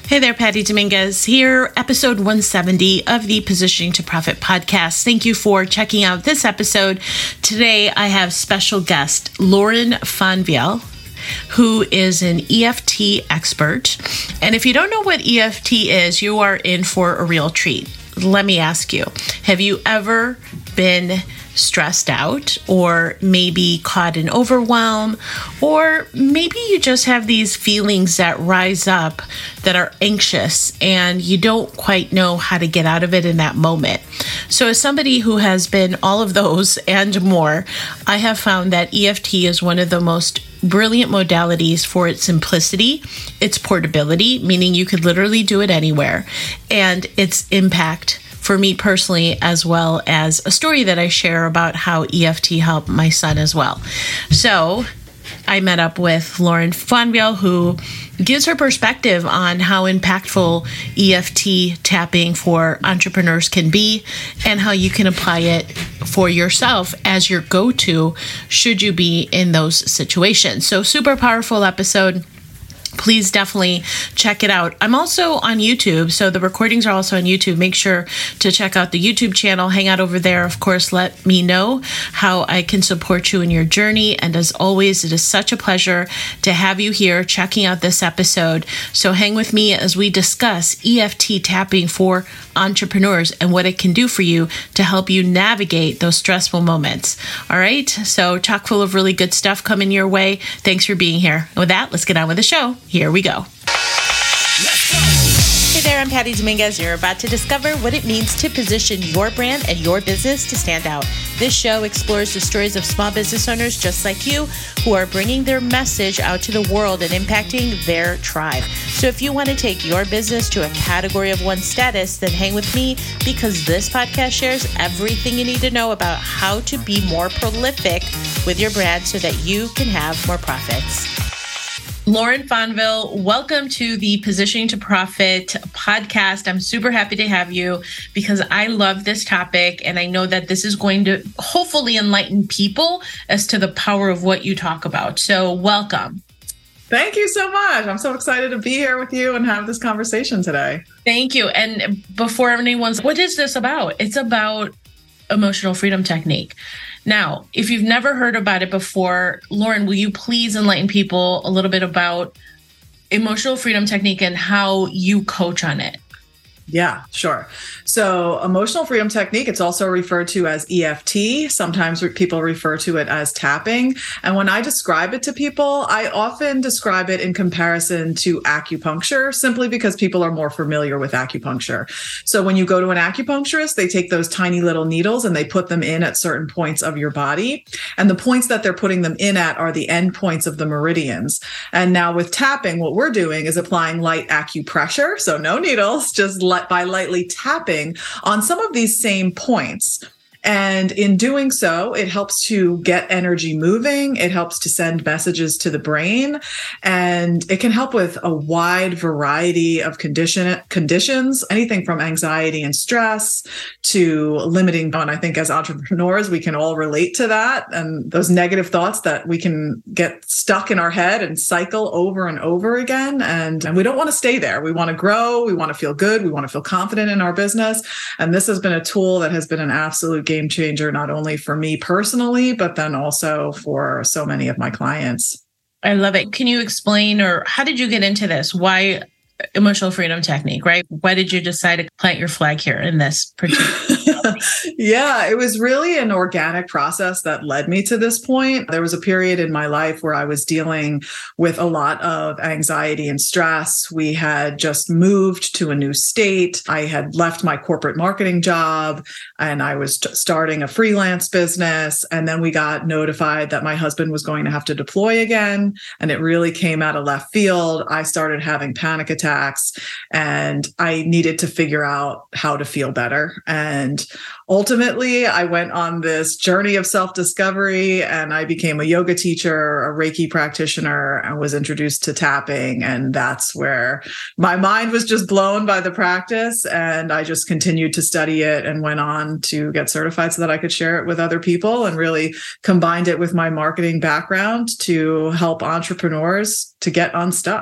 Hey there, Patty Dominguez here, episode 170 of the Positioning to Profit podcast. Thank you for checking out this episode. Today, I have special guest Lauren Fonville, who is an EFT expert. And if you don't know what EFT is, you are in for a real treat. Let me ask you, have you ever been stressed out, or maybe caught in overwhelm, or maybe you just have these feelings that rise up that are anxious and you don't quite know how to get out of it in that moment? So as somebody who has been all of those and more, I have found that EFT is one of the most brilliant modalities for its simplicity, its portability, meaning you could literally do it anywhere, and its impact for me personally, as well as a story that I share about how EFT helped my son as well. So I met up with Lauren Fonville, who gives her perspective on how impactful EFT tapping for entrepreneurs can be and how you can apply it for yourself as your go-to should you be in those situations. So super powerful episode. Please definitely check it out. I'm also on YouTube, so the recordings are also on YouTube. Make sure to check out the YouTube channel. Hang out over there. Of course, let me know how I can support you in your journey. And as always, it is such a pleasure to have you here checking out this episode. So hang with me as we discuss EFT tapping for entrepreneurs and what it can do for you to help you navigate those stressful moments. All right, so chock full of really good stuff coming your way. Thanks for being here. And with that, let's get on with the show. Here we go. Hey there, I'm Patty Dominguez. You're about to discover what it means to position your brand and your business to stand out. This show explores the stories of small business owners just like you who are bringing their message out to the world and impacting their tribe. So if you want to take your business to a category of one status, then hang with me, because this podcast shares everything you need to know about how to be more prolific with your brand so that you can have more profits. Lauren Fonville, welcome to the Positioning to Profit podcast. I'm super happy to have you because I love this topic, and I know that this is going to hopefully enlighten people as to the power of what you talk about. So welcome. Thank you so much. I'm so excited to be here with you and have this conversation today. Thank you. And before anyone's, what is this about? It's about emotional freedom technique. Now, if you've never heard about it before, Lauren, will you please enlighten people a little bit about emotional freedom technique and how you coach on it? Yeah, sure. So emotional freedom technique, it's also referred to as EFT. Sometimes people refer to it as tapping. And when I describe it to people, I often describe it in comparison to acupuncture, simply because people are more familiar with acupuncture. So when you go to an acupuncturist, they take those tiny little needles and they put them in at certain points of your body. And the points that they're putting them in at are the end points of the meridians. And now with tapping, what we're doing is applying light acupressure. So no needles, just by lightly tapping on some of these same points. And in doing so, it helps to get energy moving. It helps to send messages to the brain, and it can help with a wide variety of conditions, anything from anxiety and stress to limiting. And I think as entrepreneurs, we can all relate to that. And those negative thoughts that we can get stuck in our head and cycle over and over again. And we don't want to stay there. We want to grow. We want to feel good. We want to feel confident in our business. And this has been a tool that has been an absolute game changer, not only for me personally, but then also for so many of my clients. I love it. Can you explain, or how did you get into this? Why emotional freedom technique, right? Why did you decide to plant your flag here in this particular? Yeah, it was really an organic process that led me to this point. There was a period in my life where I was dealing with a lot of anxiety and stress. We had just moved to a new state. I had left my corporate marketing job and I was starting a freelance business. And then we got notified that my husband was going to have to deploy again. And it really came out of left field. I started having panic attacks and I needed to figure out how to feel better. And ultimately, I went on this journey of self-discovery and I became a yoga teacher, a Reiki practitioner, and was introduced to tapping. And that's where my mind was just blown by the practice. And I just continued to study it and went on to get certified so that I could share it with other people, and really combined it with my marketing background to help entrepreneurs to get unstuck.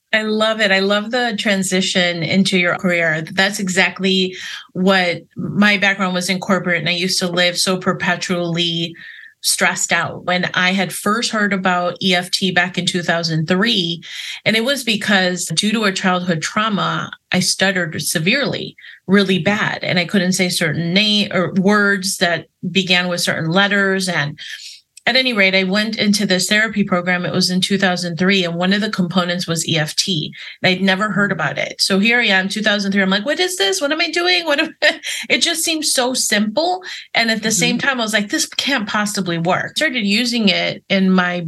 I love it. I love the transition into your career. That's exactly what my background was in corporate. And I used to live so perpetually stressed out when I had first heard about EFT back in 2003. And it was because due to a childhood trauma, I stuttered severely, really bad. And I couldn't say certain name or words that began with certain letters. And at any rate, I went into this therapy program. It was in 2003, and one of the components was EFT. And I'd never heard about it. So here I am, 2003. I'm like, what is this? What am I doing? It just seems so simple. And at the same time, I was like, this can't possibly work. I started using it in my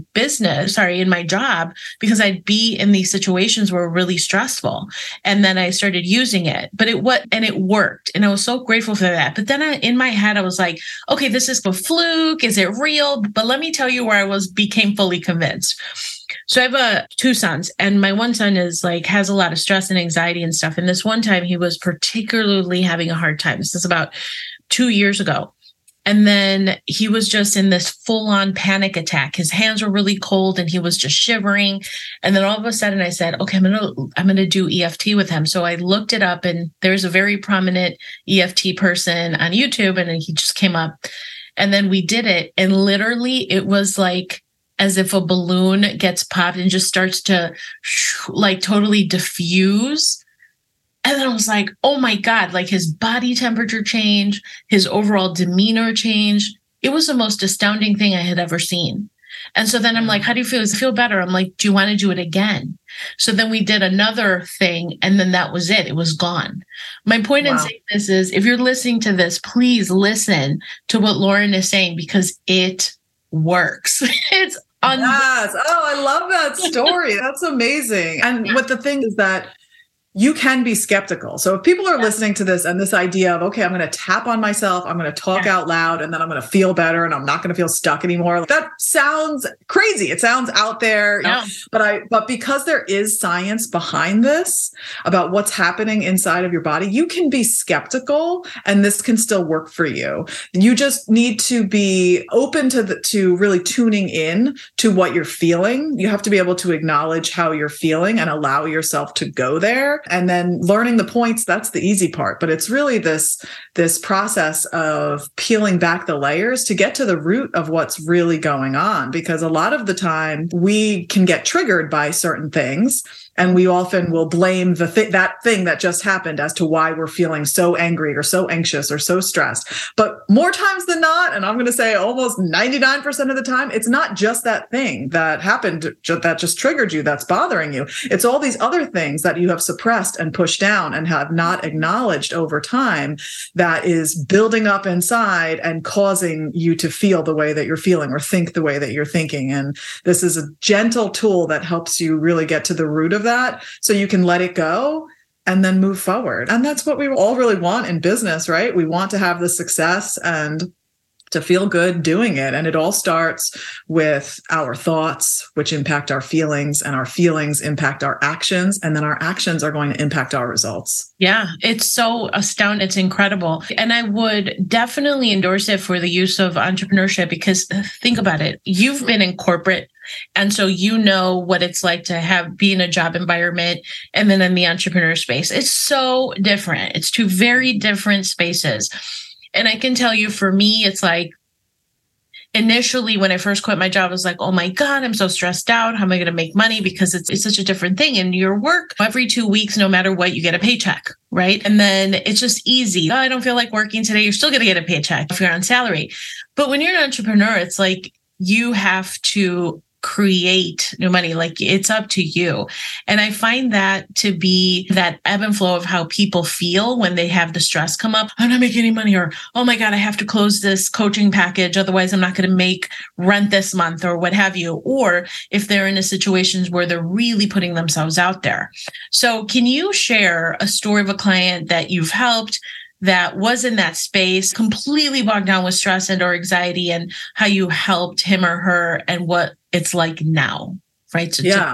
in my job, because I'd be in these situations where were really stressful. And then I started using it, but it worked. And I was so grateful for that. But then in my head, I was like, okay, this is a fluke. Is it real? But let me tell you where became fully convinced. So I have two sons, and my one son has a lot of stress and anxiety and stuff. And this one time he was particularly having a hard time. This is about 2 years ago. And then he was just in this full-on panic attack. His hands were really cold and he was just shivering. And then all of a sudden I said, okay, I'm gonna do EFT with him. So I looked it up, and there's a very prominent EFT person on YouTube, and he just came up. And then we did it. And literally it was like as if a balloon gets popped and just starts to totally diffuse. And then I was like, oh my God, his body temperature changed, his overall demeanor changed. It was the most astounding thing I had ever seen. And so then I'm like, how do you feel? Does it feel better? I'm like, do you want to do it again? So then we did another thing, and then that was it. It was gone. My point in saying this is, if you're listening to this, please listen to what Lauren is saying, because it works. It's yes. Oh, I love that story. That's amazing. And what the thing is that you can be skeptical. So if people are listening to this and this idea of, okay, I'm going to tap on myself, I'm going to talk out loud, and then I'm going to feel better, and I'm not going to feel stuck anymore. That sounds crazy. It sounds out there. Yeah. But because there is science behind this about what's happening inside of your body, you can be skeptical, and this can still work for you. You just need to be open to really tuning in to what you're feeling. You have to be able to acknowledge how you're feeling and allow yourself to go there. And then learning the points, that's the easy part. But it's really this process of peeling back the layers to get to the root of what's really going on. Because a lot of the time we can get triggered by certain things, and we often will blame that thing that just happened as to why we're feeling so angry or so anxious or so stressed. But more times than not, and I'm going to say almost 99% of the time, it's not just that thing that happened that just triggered you that's bothering you. It's all these other things that you have suppressed and pushed down and have not acknowledged over time that is building up inside and causing you to feel the way that you're feeling or think the way that you're thinking. And this is a gentle tool that helps you really get to the root of that, so you can let it go and then move forward. And that's what we all really want in business, right? We want to have the success and to feel good doing it. And it all starts with our thoughts, which impact our feelings, and our feelings impact our actions. And then our actions are going to impact our results. Yeah, it's so astounding. It's incredible. And I would definitely endorse it for the use of entrepreneurship, because think about it. You've been in corporate, and so you know what it's like to be in a job environment and then in the entrepreneur space. It's so different. It's two very different spaces. And I can tell you, for me, it's like, initially, when I first quit my job, I was like, oh my God, I'm so stressed out. How am I going to make money? Because it's such a different thing. In your work, every 2 weeks, no matter what, you get a paycheck, right? And then it's just easy. Oh, I don't feel like working today. You're still going to get a paycheck if you're on salary. But when you're an entrepreneur, it's like you have to create new money. Like, it's up to you. And I find that to be that ebb and flow of how people feel when they have the stress come up. I'm not making any money, or, oh my God, I have to close this coaching package. Otherwise I'm not going to make rent this month, or what have you. Or if they're in a situations where they're really putting themselves out there. So can you share a story of a client that you've helped that was in that space, completely bogged down with stress and or anxiety, and how you helped him or her and what it's like now, right? Yeah.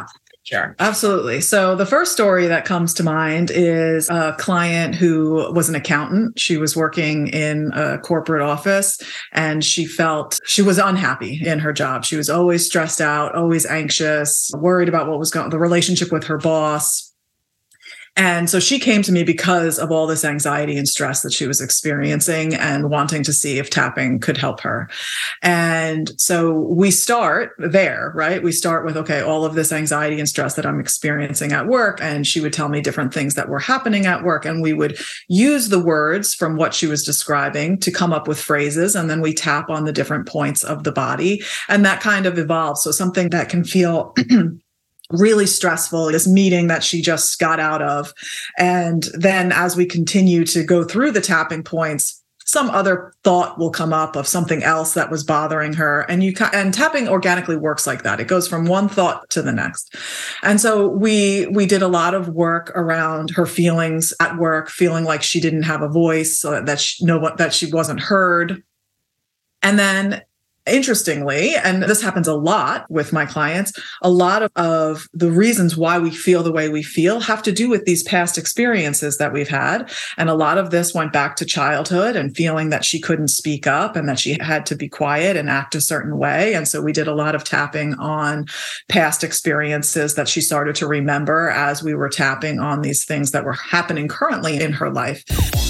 Sure, absolutely. So the first story that comes to mind is a client who was an accountant. She was working in a corporate office and she felt she was unhappy in her job. She was always stressed out, always anxious, worried about what was going on, the relationship with her boss. And so she came to me because of all this anxiety and stress that she was experiencing and wanting to see if tapping could help her. And so we start there, right? We start with, okay, all of this anxiety and stress that I'm experiencing at work. And she would tell me different things that were happening at work. And we would use the words from what she was describing to come up with phrases. And then we tap on the different points of the body. And that kind of evolves. So something that can feel really stressful, this meeting that she just got out of. And then as we continue to go through the tapping points, some other thought will come up of something else that was bothering her. And tapping organically works like that. It goes from one thought to the next. And so we did a lot of work around her feelings at work, feeling like she didn't have a voice, so that she wasn't heard. And then interestingly, and this happens a lot with my clients, a lot of the reasons why we feel the way we feel have to do with these past experiences that we've had. And a lot of this went back to childhood and feeling that she couldn't speak up and that she had to be quiet and act a certain way. And so we did a lot of tapping on past experiences that she started to remember as we were tapping on these things that were happening currently in her life.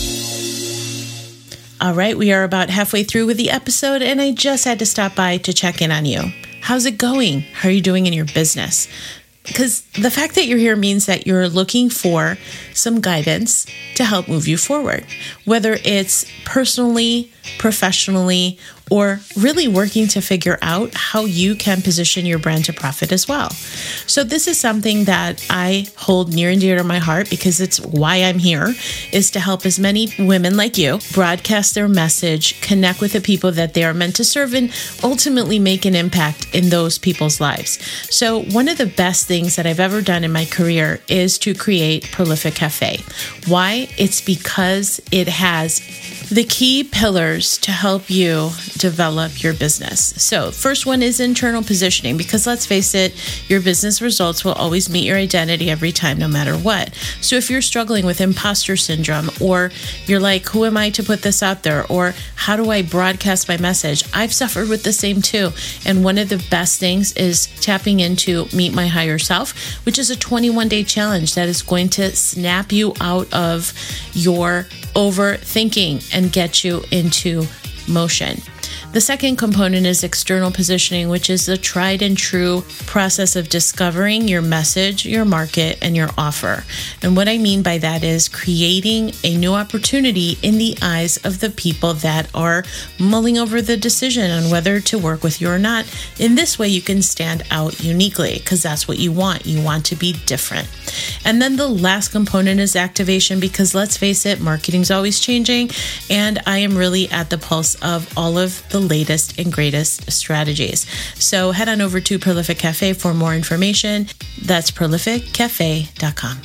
All right, we are about halfway through with the episode, and I just had to stop by to check in on you. How's it going? How are you doing in your business? Because the fact that you're here means that you're looking for some guidance to help move you forward, whether it's personally, professionally, or really working to figure out how you can position your brand to profit as well. So this is something that I hold near and dear to my heart because it's why I'm here, is to help as many women like you broadcast their message, connect with the people that they are meant to serve, and ultimately make an impact in those people's lives. So one of the best things that I've ever done in my career is to create Prolific Cafe. Why? It's because it has the key pillars to help you develop your business. So first one is internal positioning, because let's face it, your business results will always meet your identity every time, no matter what. So if you're struggling with imposter syndrome, or you're like, who am I to put this out there? Or how do I broadcast my message? I've suffered with the same too. And one of the best things is tapping into Meet My Higher Self, which is a 21-day challenge that is going to snap you out of your overthinking and get you into motion. The second component is external positioning, which is the tried and true process of discovering your message, your market, and your offer. And what I mean by that is creating a new opportunity in the eyes of the people that are mulling over the decision on whether to work with you or not. In this way, you can stand out uniquely, because that's what you want. You want to be different. And then the last component is activation, because let's face it, marketing's always changing, and I am really at the pulse of all of the latest and greatest strategies. So head on over to Prolific Cafe for more information. That's prolificcafe.com.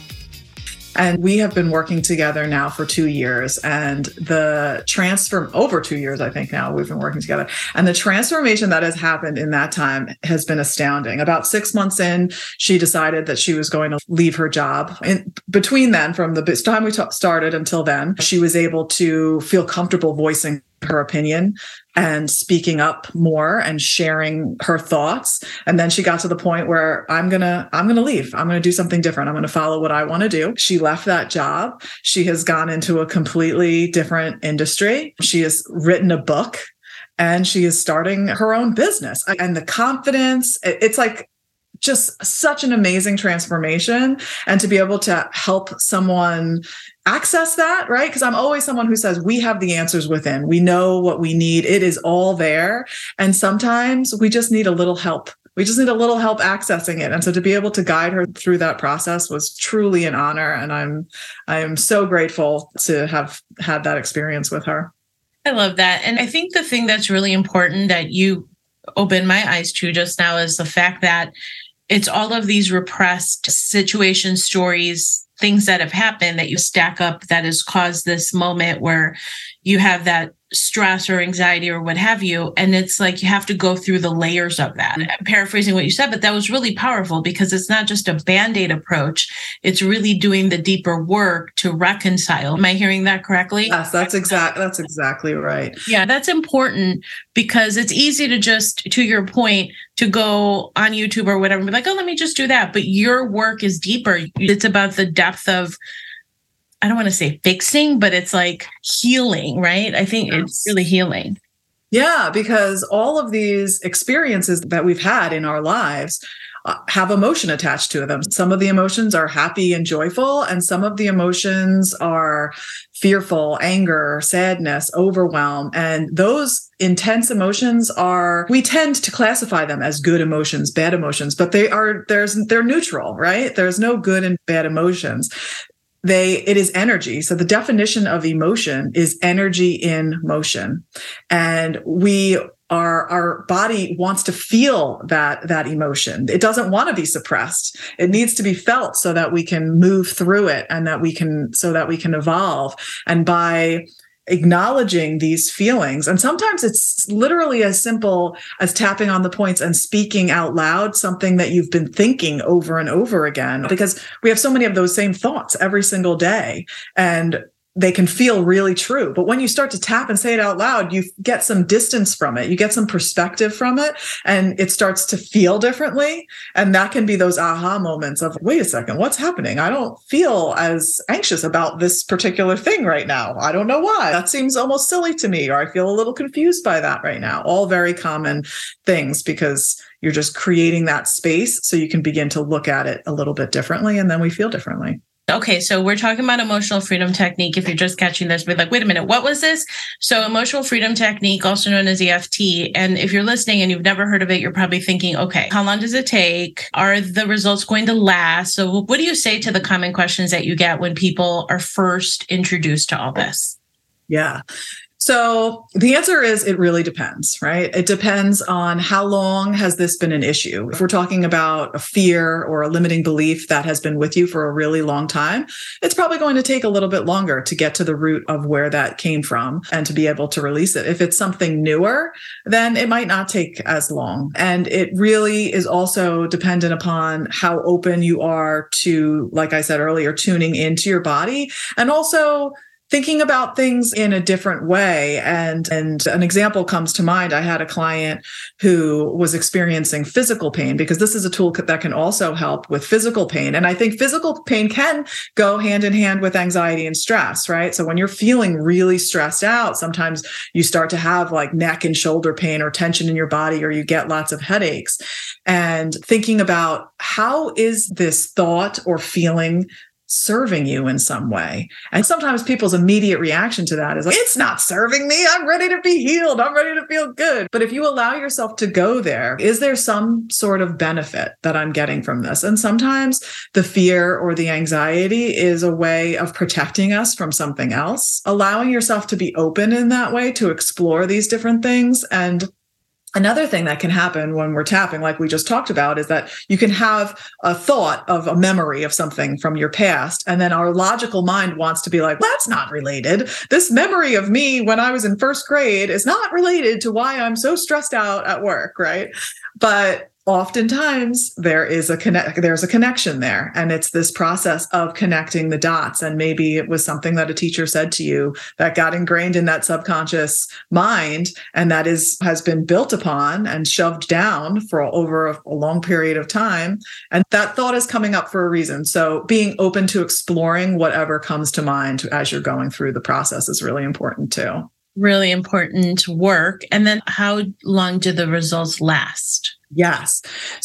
And we have been working together now for 2 years, and over 2 years, I think now we've been working together. And the transformation that has happened in that time has been astounding. About 6 months in, she decided that she was going to leave her job. And between then, from the time we started until then, she was able to feel comfortable voicing her opinion and speaking up more and sharing her thoughts. And then she got to the point where I'm going to leave. I'm going to do something different. I'm going to follow what I want to do. She left that job. She has gone into a completely different industry. She has written a book and she is starting her own business. And the confidence, it's like just such an amazing transformation. And to be able to help someone access that, right? Because I'm always someone who says we have the answers within. We know what we need. It is all there. And sometimes we just need a little help. We just need a little help accessing it. And so to be able to guide her through that process was truly an honor. And I am so grateful to have had that experience with her. I love that. And I think the thing that's really important that you opened my eyes to just now is the fact that it's all of these repressed situations, stories, things that have happened that you stack up that has caused this moment where you have that stress or anxiety or what have you. And it's like you have to go through the layers of that. I'm paraphrasing what you said, but that was really powerful because it's not just a Band-Aid approach. It's really doing the deeper work to reconcile. Am I hearing that correctly? Yes, that's exactly right. Yeah, that's important because it's easy to just, to your point, to go on YouTube or whatever and be like, oh, let me just do that. But your work is deeper. It's about the depth of, I don't want to say fixing, but it's like healing, right? I think it's really healing. Yeah, because all of these experiences that we've had in our lives have emotion attached to them. Some of the emotions are happy and joyful, and some of the emotions are fearful, anger, sadness, overwhelm. And those intense emotions we tend to classify them as good emotions, bad emotions, but they're neutral, right? There's no good and bad emotions. It is energy. So the definition of emotion is energy in motion. And our body wants to feel that emotion. It doesn't want to be suppressed. It needs to be felt so that we can move through it and so that we can evolve. And by acknowledging these feelings, and sometimes it's literally as simple as tapping on the points and speaking out loud something that you've been thinking over and over again, because we have so many of those same thoughts every single day, and they can feel really true. But when you start to tap and say it out loud, you get some distance from it. You get some perspective from it, and it starts to feel differently. And that can be those aha moments of, wait a second, what's happening? I don't feel as anxious about this particular thing right now. I don't know why. That seems almost silly to me, or I feel a little confused by that right now. All very common things, because you're just creating that space so you can begin to look at it a little bit differently, and then we feel differently. Okay, so we're talking about emotional freedom technique. If you're just catching this, we're like, wait a minute, what was this? So emotional freedom technique, also known as EFT. And if you're listening and you've never heard of it, you're probably thinking, okay, how long does it take? Are the results going to last? So what do you say to the common questions that you get when people are first introduced to all this? Yeah. So the answer is it really depends, right? It depends on how long has this been an issue. If we're talking about a fear or a limiting belief that has been with you for a really long time, it's probably going to take a little bit longer to get to the root of where that came from and to be able to release it. If it's something newer, then it might not take as long. And it really is also dependent upon how open you are to, like I said earlier, tuning into your body, and also thinking about things in a different way. And an example comes to mind. I had a client who was experiencing physical pain, because this is a tool that can also help with physical pain. And I think physical pain can go hand in hand with anxiety and stress, right? So when you're feeling really stressed out, sometimes you start to have like neck and shoulder pain or tension in your body, or you get lots of headaches. And thinking about, how is this thought or feeling serving you in some way? And sometimes people's immediate reaction to that is like, it's not serving me. I'm ready to be healed. I'm ready to feel good. But if you allow yourself to go there, is there some sort of benefit that I'm getting from this? And sometimes the fear or the anxiety is a way of protecting us from something else. Allowing yourself to be open in that way, to explore these different things. And another thing that can happen when we're tapping, like we just talked about, is that you can have a thought of a memory of something from your past. And then our logical mind wants to be like, that's not related. This memory of me when I was in first grade is not related to why I'm so stressed out at work, right? But oftentimes there's a connection there, and it's this process of connecting the dots. And maybe it was something that a teacher said to you that got ingrained in that subconscious mind, and that has been built upon and shoved down for over a long period of time. And that thought is coming up for a reason. So being open to exploring whatever comes to mind as you're going through the process is really important too. Really important work. And then how long do the results last? Yes.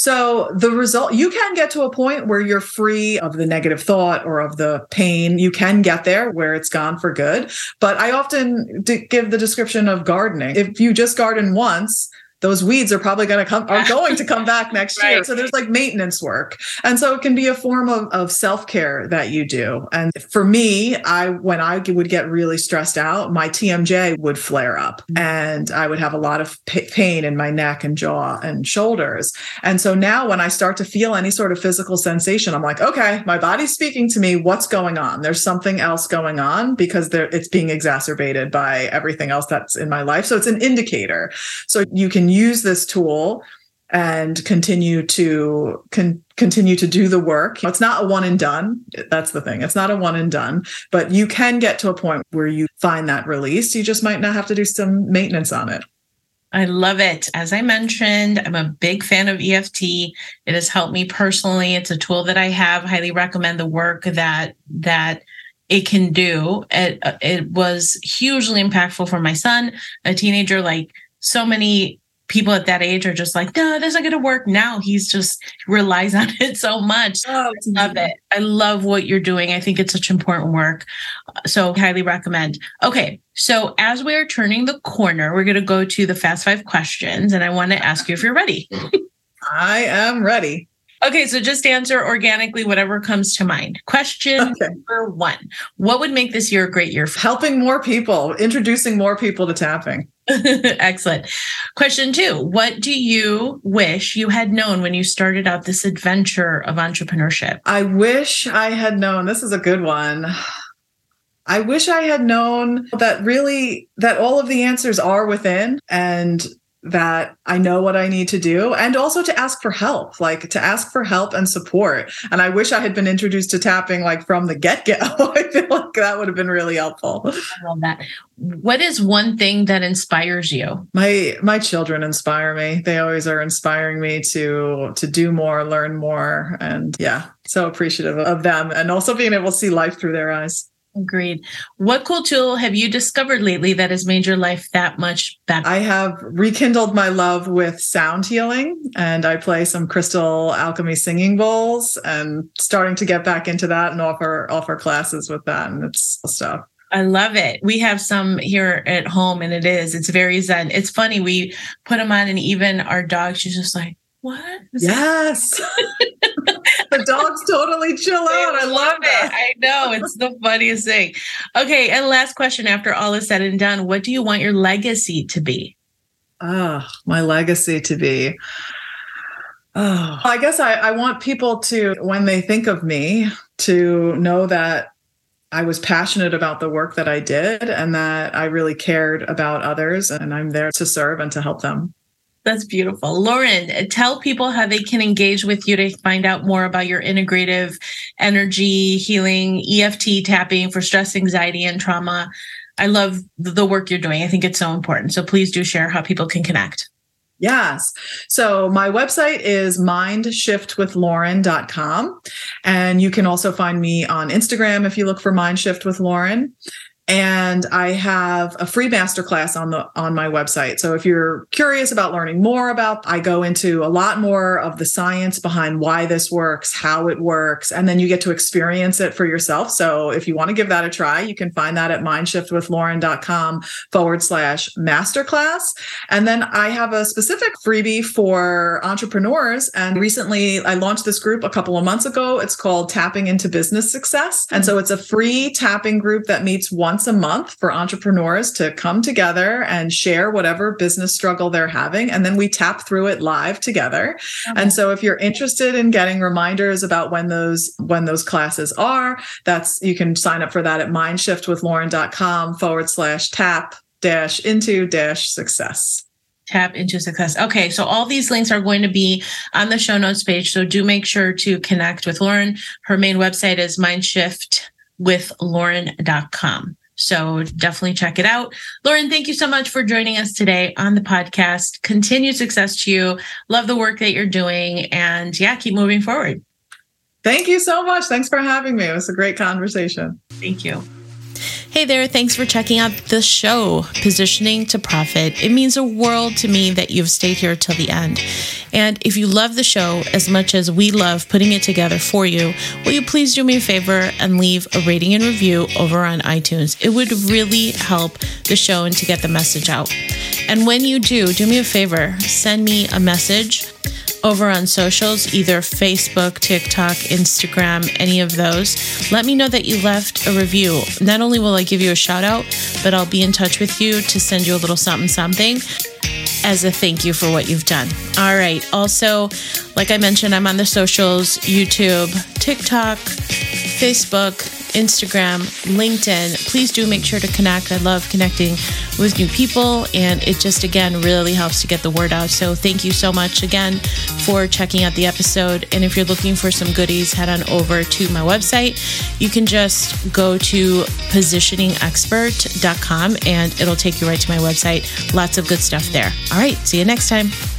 So the result, you can get to a point where you're free of the negative thought or of the pain. You can get there where it's gone for good. But I often give the description of gardening. If you just garden once, those weeds are probably going to come back next year. So there's like maintenance work. And so it can be a form of self-care that you do. And for me, when I would get really stressed out, my TMJ would flare up and I would have a lot of pain in my neck and jaw and shoulders. And so now when I start to feel any sort of physical sensation, I'm like, okay, my body's speaking to me. What's going on? There's something else going on because it's being exacerbated by everything else that's in my life. So it's an indicator. So you can use this tool and continue to do the work. It's not a one and done. That's the thing. It's not a one and done, but you can get to a point where you find that release. You just might not have to do some maintenance on it. I love it. As I mentioned, I'm a big fan of EFT. It has helped me personally. It's a tool that I have. Highly recommend the work that it can do. It was hugely impactful for my son, a teenager. Like so many people at that age are just like, no, that's not going to work. Now he's just relies on it so much. I love it. I love what you're doing. I think it's such important work. So highly recommend. Okay. So as we are turning the corner, we're going to go to the Fast 5 questions. And I want to ask you if you're ready. I am ready. Okay. So just answer organically, whatever comes to mind. Question number 1. What would make this year a great year for helping more people, introducing more people to tapping? Excellent. Question 2. What do you wish you had known when you started out this adventure of entrepreneurship? I wish I had known. This is a good one. I wish I had known that all of the answers are within and that I know what I need to do, and also to ask for help, and support. And I wish I had been introduced to tapping like from the get-go. I feel like that would have been really helpful. I love that. What is one thing that inspires you? My children inspire me. They always are inspiring me to do more, learn more. And so appreciative of them and also being able to see life through their eyes. Agreed. What cool tool have you discovered lately that has made your life that much better? I have rekindled my love with sound healing, and I play some crystal alchemy singing bowls and starting to get back into that and offer classes with that. And it's stuff. I love it. We have some here at home and it's very zen. It's funny. We put them on and even our dog, she's just like, what? Yes. The dogs totally chill out. I love that. I know. It's the funniest thing. Okay. And last question, after all is said and done, what do you want your legacy to be? My legacy to be. I guess I want people to, when they think of me, to know that I was passionate about the work that I did and that I really cared about others, and I'm there to serve and to help them. That's beautiful. Lauren, tell people how they can engage with you to find out more about your integrative energy healing, EFT tapping for stress, anxiety, and trauma. I love the work you're doing. I think it's so important. So please do share how people can connect. Yes. So my website is mindshiftwithlauren.com. And you can also find me on Instagram if you look for Mindshift with Lauren. And I have a free masterclass on my website. So if you're curious about learning more I go into a lot more of the science behind why this works, how it works, and then you get to experience it for yourself. So if you want to give that a try, you can find that at mindshiftwithlauren.com/masterclass. And then I have a specific freebie for entrepreneurs. And recently I launched this group a couple of months ago. It's called Tapping into Business Success. And so it's a free tapping group that meets once a month for entrepreneurs to come together and share whatever business struggle they're having. And then we tap through it live together. Okay. And so if you're interested in getting reminders about when those classes are, you can sign up for that at mindshiftwithlauren.com/tap-into-success. Tap into success. Okay. So all these links are going to be on the show notes page. So do make sure to connect with Lauren. Her main website is mindshiftwithlauren.com. So definitely check it out. Lauren, thank you so much for joining us today on the podcast. Continued success to you. Love the work that you're doing, and keep moving forward. Thank you so much. Thanks for having me. It was a great conversation. Thank you. Hey there, thanks for checking out the show, Positioning to Profit. It means a world to me that you've stayed here till the end. And if you love the show as much as we love putting it together for you, will you please do me a favor and leave a rating and review over on iTunes? It would really help the show and to get the message out. And when you do me a favor, send me a message over on socials, either Facebook, TikTok, Instagram, any of those. Let me know that you left a review. Not only will I give you a shout out, but I'll be in touch with you to send you a little something as a thank you for what you've done. All right. Also, like I mentioned, I'm on the socials, YouTube, TikTok, Facebook, Instagram, LinkedIn. Please do make sure to connect. I love connecting with new people, and it just, again, really helps to get the word out. So thank you so much again for checking out the episode. And if you're looking for some goodies, head on over to my website. You can just go to positioningexpert.com and it'll take you right to my website. Lots of good stuff there. All right. See you next time.